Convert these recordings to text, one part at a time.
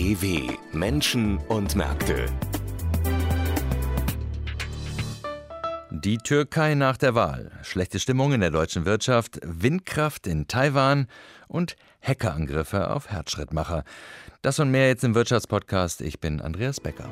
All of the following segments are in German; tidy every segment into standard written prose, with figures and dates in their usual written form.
DW Menschen und Märkte. Die Türkei nach der Wahl, schlechte Stimmung in der deutschen Wirtschaft, Windkraft in Taiwan und Hackerangriffe auf Herzschrittmacher. Das und mehr jetzt im Wirtschaftspodcast. Ich bin Andreas Becker.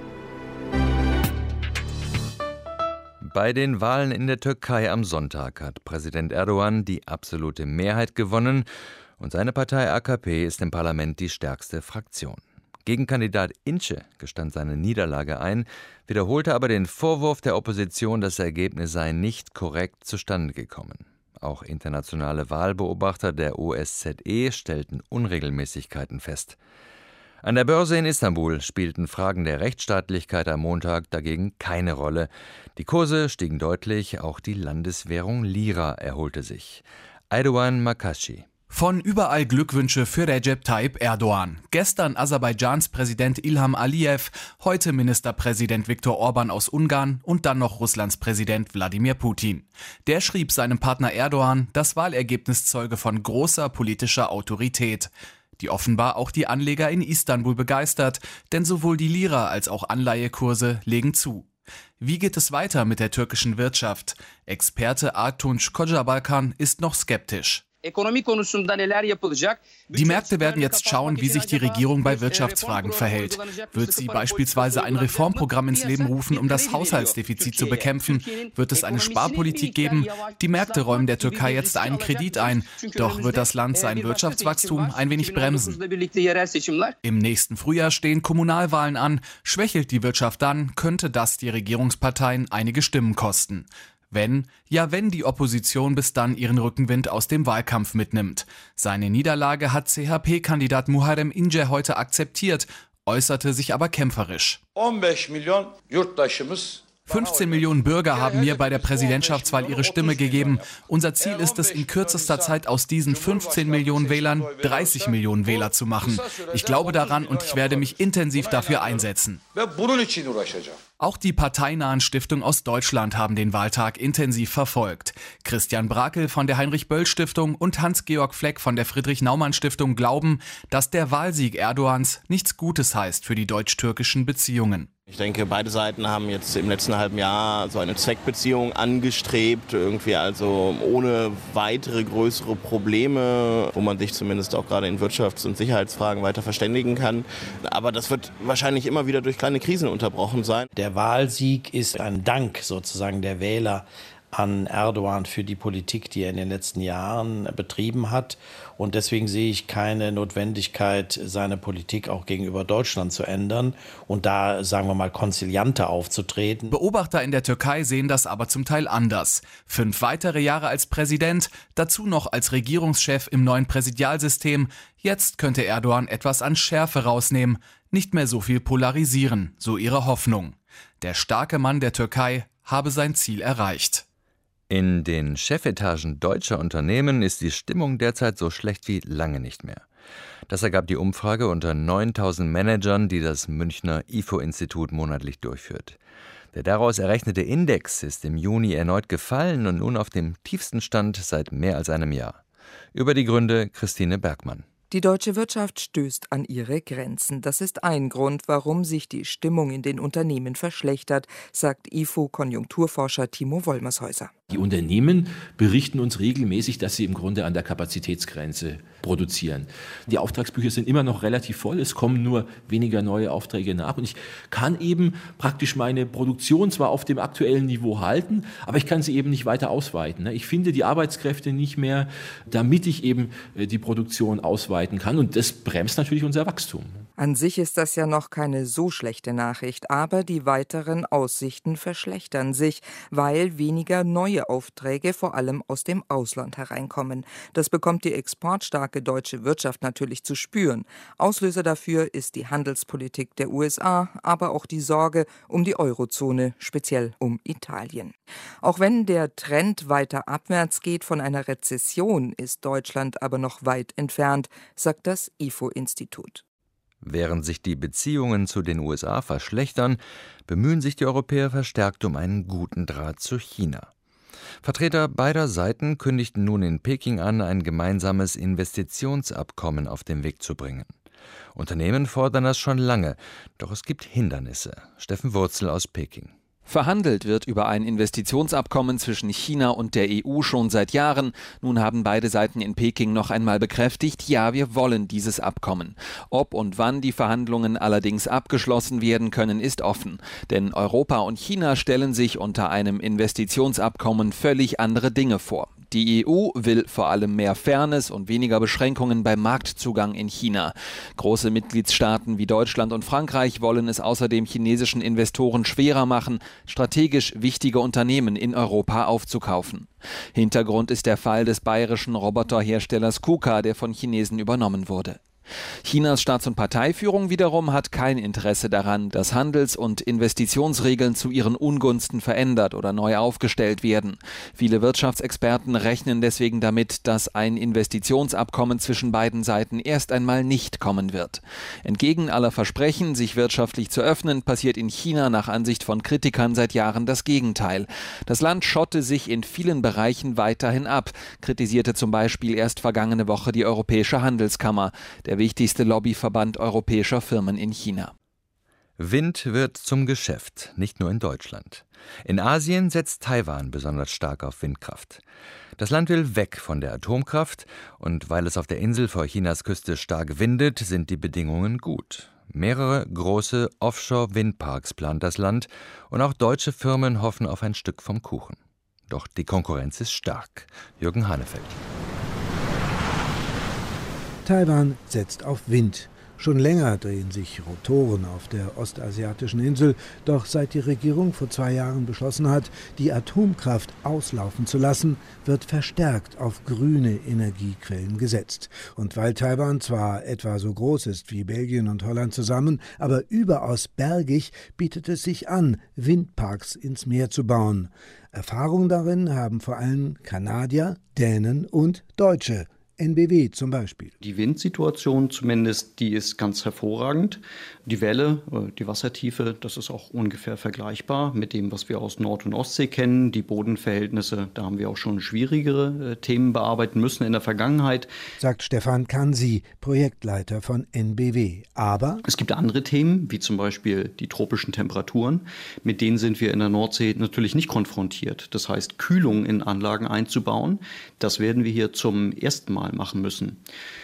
Bei den Wahlen in der Türkei am Sonntag hat Präsident Erdogan die absolute Mehrheit gewonnen und seine Partei AKP ist im Parlament die stärkste Fraktion. Gegenkandidat Ince gestand seine Niederlage ein, wiederholte aber den Vorwurf der Opposition, das Ergebnis sei nicht korrekt zustande gekommen. Auch internationale Wahlbeobachter der OSZE stellten Unregelmäßigkeiten fest. An der Börse in Istanbul spielten Fragen der Rechtsstaatlichkeit am Montag dagegen keine Rolle. Die Kurse stiegen deutlich, auch die Landeswährung Lira erholte sich. Aydoğan Makashi. Von überall Glückwünsche für Recep Tayyip Erdogan. Gestern Aserbaidschans Präsident Ilham Aliyev, heute Ministerpräsident Viktor Orban aus Ungarn und dann noch Russlands Präsident Wladimir Putin. Der schrieb seinem Partner Erdogan, das Wahlergebnis zeuge von großer politischer Autorität, die offenbar auch die Anleger in Istanbul begeistert, denn sowohl die Lira als auch Anleihekurse legen zu. Wie geht es weiter mit der türkischen Wirtschaft? Experte Artunç Kocabalkan ist noch skeptisch. Die Märkte werden jetzt schauen, wie sich die Regierung bei Wirtschaftsfragen verhält. Wird sie beispielsweise ein Reformprogramm ins Leben rufen, um das Haushaltsdefizit zu bekämpfen? Wird es eine Sparpolitik geben? Die Märkte räumen der Türkei jetzt einen Kredit ein. Doch wird das Land sein Wirtschaftswachstum ein wenig bremsen. Im nächsten Frühjahr stehen Kommunalwahlen an. Schwächelt die Wirtschaft dann, könnte das die Regierungsparteien einige Stimmen kosten. Wenn die Opposition bis dann ihren Rückenwind aus dem Wahlkampf mitnimmt. Seine Niederlage hat CHP-Kandidat Muharrem İnce heute akzeptiert, äußerte sich aber kämpferisch. 15 Millionen Bürger haben mir bei der Präsidentschaftswahl ihre Stimme gegeben. Unser Ziel ist es, in kürzester Zeit aus diesen 15 Millionen Wählern 30 Millionen Wähler zu machen. Ich glaube daran und ich werde mich intensiv dafür einsetzen. Auch die parteinahen Stiftungen aus Deutschland haben den Wahltag intensiv verfolgt. Christian Brakel von der Heinrich-Böll-Stiftung und Hans-Georg Fleck von der Friedrich-Naumann-Stiftung glauben, dass der Wahlsieg Erdogans nichts Gutes heißt für die deutsch-türkischen Beziehungen. Ich denke, beide Seiten haben jetzt im letzten halben Jahr so eine Zweckbeziehung angestrebt, irgendwie also ohne weitere größere Probleme, wo man sich zumindest auch gerade in Wirtschafts- und Sicherheitsfragen weiter verständigen kann. Aber das wird wahrscheinlich immer wieder durch kleine Krisen unterbrochen sein. Der Wahlsieg ist ein Dank sozusagen der Wähler an Erdogan für die Politik, die er in den letzten Jahren betrieben hat. Und deswegen sehe ich keine Notwendigkeit, seine Politik auch gegenüber Deutschland zu ändern und da, sagen wir mal, konzilianter aufzutreten. Beobachter in der Türkei sehen das aber zum Teil anders. 5 weitere Jahre als Präsident, dazu noch als Regierungschef im neuen Präsidialsystem. Jetzt könnte Erdogan etwas an Schärfe rausnehmen, nicht mehr so viel polarisieren, so ihre Hoffnung. Der starke Mann der Türkei habe sein Ziel erreicht. In den Chefetagen deutscher Unternehmen ist die Stimmung derzeit so schlecht wie lange nicht mehr. Das ergab die Umfrage unter 9000 Managern, die das Münchner IFO-Institut monatlich durchführt. Der daraus errechnete Index ist im Juni erneut gefallen und nun auf dem tiefsten Stand seit mehr als einem Jahr. Über die Gründe Christine Bergmann. Die deutsche Wirtschaft stößt an ihre Grenzen. Das ist ein Grund, warum sich die Stimmung in den Unternehmen verschlechtert, sagt IFO-Konjunkturforscher Timo Wollmershäuser. Die Unternehmen berichten uns regelmäßig, dass sie im Grunde an der Kapazitätsgrenze produzieren. Die Auftragsbücher sind immer noch relativ voll, es kommen nur weniger neue Aufträge nach und ich kann eben praktisch meine Produktion zwar auf dem aktuellen Niveau halten, aber ich kann sie eben nicht weiter ausweiten. Ich finde die Arbeitskräfte nicht mehr, damit ich eben die Produktion ausweiten kann und das bremst natürlich unser Wachstum. An sich ist das ja noch keine so schlechte Nachricht, aber die weiteren Aussichten verschlechtern sich, weil weniger neue Aufträge vor allem aus dem Ausland hereinkommen. Das bekommt die exportstarke deutsche Wirtschaft natürlich zu spüren. Auslöser dafür ist die Handelspolitik der USA, aber auch die Sorge um die Eurozone, speziell um Italien. Auch wenn der Trend weiter abwärts geht von einer Rezession, ist Deutschland aber noch weit entfernt, sagt das IFO-Institut. Während sich die Beziehungen zu den USA verschlechtern, bemühen sich die Europäer verstärkt um einen guten Draht zu China. Vertreter beider Seiten kündigten nun in Peking an, ein gemeinsames Investitionsabkommen auf den Weg zu bringen. Unternehmen fordern das schon lange, doch es gibt Hindernisse. Steffen Wurzel aus Peking. Verhandelt wird über ein Investitionsabkommen zwischen China und der EU schon seit Jahren. Nun haben beide Seiten in Peking noch einmal bekräftigt, ja, wir wollen dieses Abkommen. Ob und wann die Verhandlungen allerdings abgeschlossen werden können, ist offen. Denn Europa und China stellen sich unter einem Investitionsabkommen völlig andere Dinge vor. Die EU will vor allem mehr Fairness und weniger Beschränkungen beim Marktzugang in China. Große Mitgliedstaaten wie Deutschland und Frankreich wollen es außerdem chinesischen Investoren schwerer machen, strategisch wichtige Unternehmen in Europa aufzukaufen. Hintergrund ist der Fall des bayerischen Roboterherstellers KUKA, der von Chinesen übernommen wurde. Chinas Staats- und Parteiführung wiederum hat kein Interesse daran, dass Handels- und Investitionsregeln zu ihren Ungunsten verändert oder neu aufgestellt werden. Viele Wirtschaftsexperten rechnen deswegen damit, dass ein Investitionsabkommen zwischen beiden Seiten erst einmal nicht kommen wird. Entgegen aller Versprechen, sich wirtschaftlich zu öffnen, passiert in China nach Ansicht von Kritikern seit Jahren das Gegenteil. Das Land schotte sich in vielen Bereichen weiterhin ab, kritisierte zum Beispiel erst vergangene Woche die Europäische Handelskammer, der wichtigste Lobbyverband europäischer Firmen in China. Wind wird zum Geschäft, nicht nur in Deutschland. In Asien setzt Taiwan besonders stark auf Windkraft. Das Land will weg von der Atomkraft und weil es auf der Insel vor Chinas Küste stark windet, sind die Bedingungen gut. Mehrere große Offshore-Windparks plant das Land und auch deutsche Firmen hoffen auf ein Stück vom Kuchen. Doch die Konkurrenz ist stark. Jürgen Hanefeld. Taiwan setzt auf Wind. Schon länger drehen sich Rotoren auf der ostasiatischen Insel. Doch seit die Regierung vor 2 Jahren beschlossen hat, die Atomkraft auslaufen zu lassen, wird verstärkt auf grüne Energiequellen gesetzt. Und weil Taiwan zwar etwa so groß ist wie Belgien und Holland zusammen, aber überaus bergig, bietet es sich an, Windparks ins Meer zu bauen. Erfahrung darin haben vor allem Kanadier, Dänen und Deutsche. NBW zum Beispiel. Die Windsituation zumindest, die ist ganz hervorragend. Die Welle, die Wassertiefe, das ist auch ungefähr vergleichbar mit dem, was wir aus Nord- und Ostsee kennen. Die Bodenverhältnisse, da haben wir auch schon schwierigere Themen bearbeiten müssen in der Vergangenheit. Sagt Stefan Kansi, Projektleiter von NBW. Aber es gibt andere Themen, wie zum Beispiel die tropischen Temperaturen. Mit denen sind wir in der Nordsee natürlich nicht konfrontiert. Das heißt, Kühlung in Anlagen einzubauen, das werden wir hier zum ersten Mal machen müssen.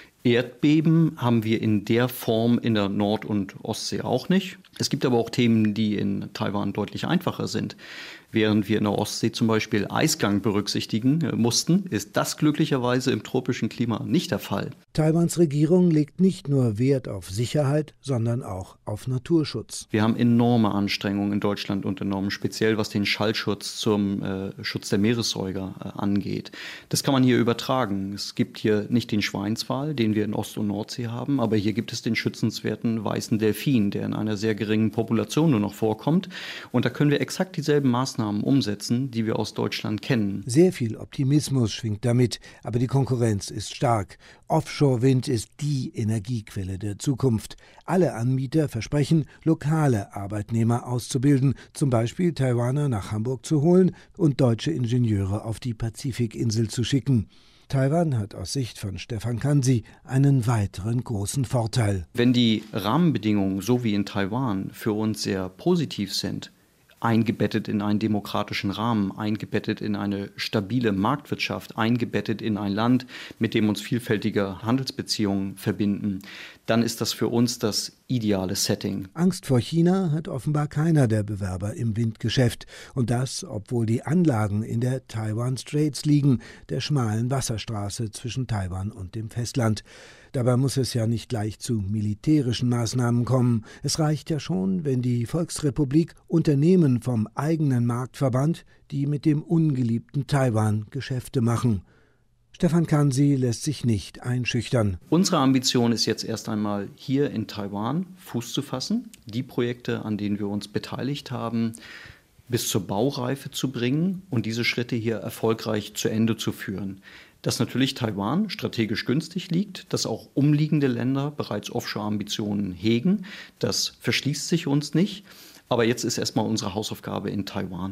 Erdbeben haben wir in der Form in der Nord- und Ostsee auch nicht. Es gibt aber auch Themen, die in Taiwan deutlich einfacher sind. Während wir in der Ostsee zum Beispiel Eisgang berücksichtigen mussten, ist das glücklicherweise im tropischen Klima nicht der Fall. Taiwans Regierung legt nicht nur Wert auf Sicherheit, sondern auch auf Naturschutz. Wir haben enorme Anstrengungen in Deutschland unternommen, speziell was den Schallschutz zum Schutz der Meeressäuger angeht. Das kann man hier übertragen. Es gibt hier nicht den Schweinswal, den wir in Ost- und Nordsee haben, aber hier gibt es den schützenswerten weißen Delfin, der in einer sehr geringen Population nur noch vorkommt. Und da können wir exakt dieselben Maßnahmen umsetzen, die wir aus Deutschland kennen. Sehr viel Optimismus schwingt damit, aber die Konkurrenz ist stark. Offshore-Wind ist die Energiequelle der Zukunft. Alle Anbieter versprechen, lokale Arbeitnehmer auszubilden, zum Beispiel Taiwaner nach Hamburg zu holen und deutsche Ingenieure auf die Pazifikinsel zu schicken. Taiwan hat aus Sicht von Stefan Kansi einen weiteren großen Vorteil. Wenn die Rahmenbedingungen, so wie in Taiwan, für uns sehr positiv sind, eingebettet in einen demokratischen Rahmen, eingebettet in eine stabile Marktwirtschaft, eingebettet in ein Land, mit dem uns vielfältige Handelsbeziehungen verbinden, dann ist das für uns das ideale Setting. Angst vor China hat offenbar keiner der Bewerber im Windgeschäft. Und das, obwohl die Anlagen in der Taiwan Straits liegen, der schmalen Wasserstraße zwischen Taiwan und dem Festland. Dabei muss es ja nicht gleich zu militärischen Maßnahmen kommen. Es reicht ja schon, wenn die Volksrepublik Unternehmen vom eigenen Markt verbannt, die mit dem ungeliebten Taiwan Geschäfte machen. Stefan Kansi lässt sich nicht einschüchtern. Unsere Ambition ist jetzt erst einmal hier in Taiwan Fuß zu fassen, die Projekte, an denen wir uns beteiligt haben, bis zur Baureife zu bringen und diese Schritte hier erfolgreich zu Ende zu führen. Dass natürlich Taiwan strategisch günstig liegt, dass auch umliegende Länder bereits Offshore-Ambitionen hegen, das verschließt sich uns nicht. Aber jetzt ist erstmal unsere Hausaufgabe in Taiwan.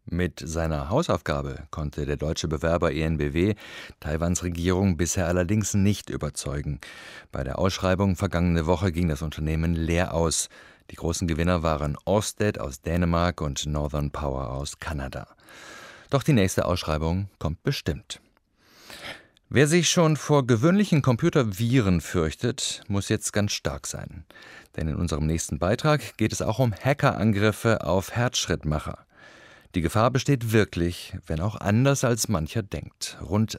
Mit seiner Hausaufgabe konnte der deutsche Bewerber ENBW Taiwans Regierung bisher allerdings nicht überzeugen. Bei der Ausschreibung vergangene Woche ging das Unternehmen leer aus. Die großen Gewinner waren Ørsted aus Dänemark und Northern Power aus Kanada. Doch die nächste Ausschreibung kommt bestimmt. Wer sich schon vor gewöhnlichen Computerviren fürchtet, muss jetzt ganz stark sein. Denn in unserem nächsten Beitrag geht es auch um Hackerangriffe auf Herzschrittmacher. Die Gefahr besteht wirklich, wenn auch anders als mancher denkt. Rund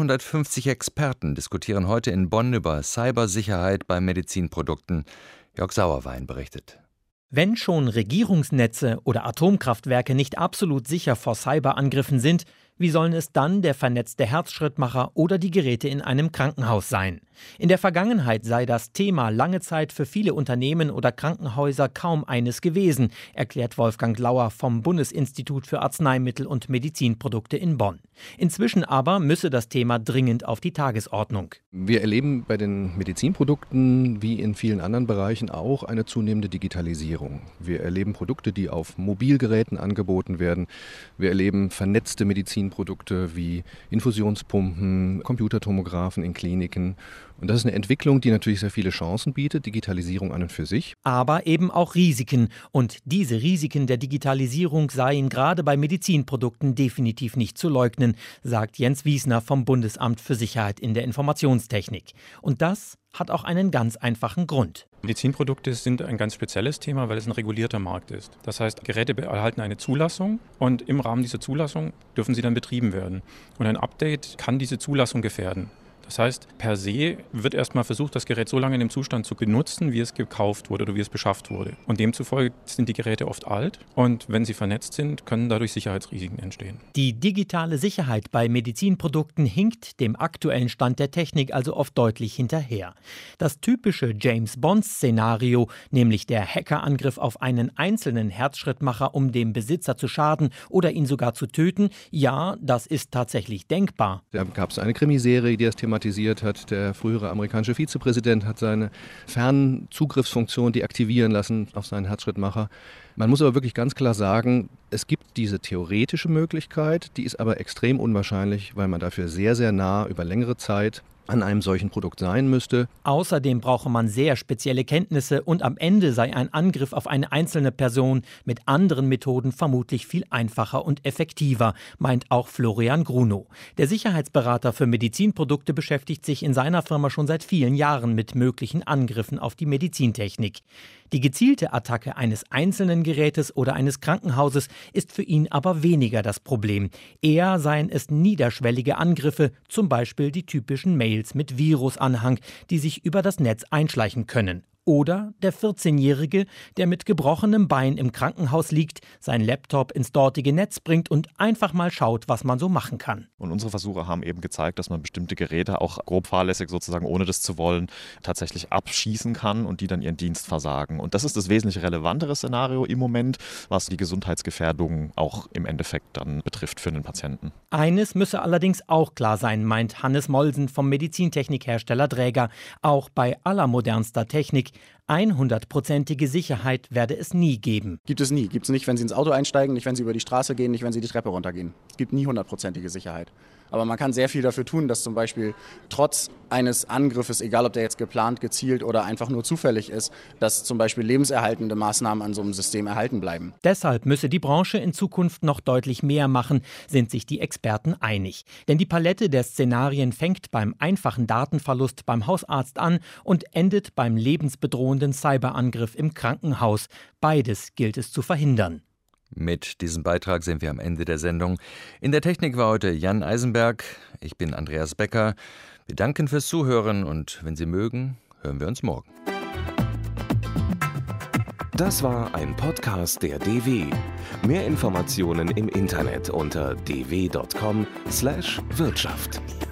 150 Experten diskutieren heute in Bonn über Cybersicherheit bei Medizinprodukten. Jörg Sauerwein berichtet. Wenn schon Regierungsnetze oder Atomkraftwerke nicht absolut sicher vor Cyberangriffen sind, wie sollen es dann der vernetzte Herzschrittmacher oder die Geräte in einem Krankenhaus sein? In der Vergangenheit sei das Thema lange Zeit für viele Unternehmen oder Krankenhäuser kaum eines gewesen, erklärt Wolfgang Lauer vom Bundesinstitut für Arzneimittel und Medizinprodukte in Bonn. Inzwischen aber müsse das Thema dringend auf die Tagesordnung. Wir erleben bei den Medizinprodukten wie in vielen anderen Bereichen auch eine zunehmende Digitalisierung. Wir erleben Produkte, die auf Mobilgeräten angeboten werden. Wir erleben vernetzte Medizinprodukte wie Infusionspumpen, Computertomographen in Kliniken. Und das ist eine Entwicklung, die natürlich sehr viele Chancen bietet, Digitalisierung an und für sich. Aber eben auch Risiken. Und diese Risiken der Digitalisierung seien gerade bei Medizinprodukten definitiv nicht zu leugnen, sagt Jens Wiesner vom Bundesamt für Sicherheit in der Informationstechnik. Und das hat auch einen ganz einfachen Grund. Medizinprodukte sind ein ganz spezielles Thema, weil es ein regulierter Markt ist. Das heißt, Geräte erhalten eine Zulassung und im Rahmen dieser Zulassung dürfen sie dann betrieben werden. Und ein Update kann diese Zulassung gefährden. Das heißt, per se wird erstmal versucht, das Gerät so lange in dem Zustand zu benutzen, wie es gekauft wurde oder wie es beschafft wurde. Und demzufolge sind die Geräte oft alt und wenn sie vernetzt sind, können dadurch Sicherheitsrisiken entstehen. Die digitale Sicherheit bei Medizinprodukten hinkt dem aktuellen Stand der Technik also oft deutlich hinterher. Das typische James-Bond-Szenario, nämlich der Hackerangriff auf einen einzelnen Herzschrittmacher, um dem Besitzer zu schaden oder ihn sogar zu töten, ja, das ist tatsächlich denkbar. Da gab es eine Krimiserie, die das thematisiert hat. Der frühere amerikanische Vizepräsident hat seine Fernzugriffsfunktion deaktivieren lassen auf seinen Herzschrittmacher. Man muss aber wirklich ganz klar sagen, es gibt diese theoretische Möglichkeit, die ist aber extrem unwahrscheinlich, weil man dafür sehr, sehr nah über längere Zeit an einem solchen Produkt sein müsste. Außerdem brauche man sehr spezielle Kenntnisse und am Ende sei ein Angriff auf eine einzelne Person mit anderen Methoden vermutlich viel einfacher und effektiver, meint auch Florian Grunow. Der Sicherheitsberater für Medizinprodukte beschäftigt sich in seiner Firma schon seit vielen Jahren mit möglichen Angriffen auf die Medizintechnik. Die gezielte Attacke eines einzelnen Gerätes oder eines Krankenhauses ist für ihn aber weniger das Problem. Eher seien es niederschwellige Angriffe, zum Beispiel die typischen Mails mit Virusanhang, die sich über das Netz einschleichen können. Oder der 14-Jährige, der mit gebrochenem Bein im Krankenhaus liegt, sein Laptop ins dortige Netz bringt und einfach mal schaut, was man so machen kann. Und unsere Versuche haben eben gezeigt, dass man bestimmte Geräte auch grob fahrlässig sozusagen, ohne das zu wollen, tatsächlich abschießen kann und die dann ihren Dienst versagen. Und das ist das wesentlich relevantere Szenario im Moment, was die Gesundheitsgefährdung auch im Endeffekt dann betrifft für den Patienten. Eines müsse allerdings auch klar sein, meint Hannes Mollsen vom Medizintechnikhersteller Dräger. Auch bei allermodernster Technik 100%ige Sicherheit werde es nie geben. Gibt es nie. Gibt es nicht, wenn Sie ins Auto einsteigen, nicht, wenn Sie über die Straße gehen, nicht, wenn Sie die Treppe runtergehen. Es gibt nie 100%ige Sicherheit. Aber man kann sehr viel dafür tun, dass zum Beispiel trotz eines Angriffes, egal ob der jetzt geplant, gezielt oder einfach nur zufällig ist, dass zum Beispiel lebenserhaltende Maßnahmen an so einem System erhalten bleiben. Deshalb müsse die Branche in Zukunft noch deutlich mehr machen, sind sich die Experten einig. Denn die Palette der Szenarien fängt beim einfachen Datenverlust beim Hausarzt an und endet beim lebensbedrohenden Cyberangriff im Krankenhaus. Beides gilt es zu verhindern. Mit diesem Beitrag sind wir am Ende der Sendung. In der Technik war heute Jan Eisenberg. Ich bin Andreas Becker. Wir danken fürs Zuhören und wenn Sie mögen, hören wir uns morgen. Das war ein Podcast der DW. Mehr Informationen im Internet unter dw.com/Wirtschaft.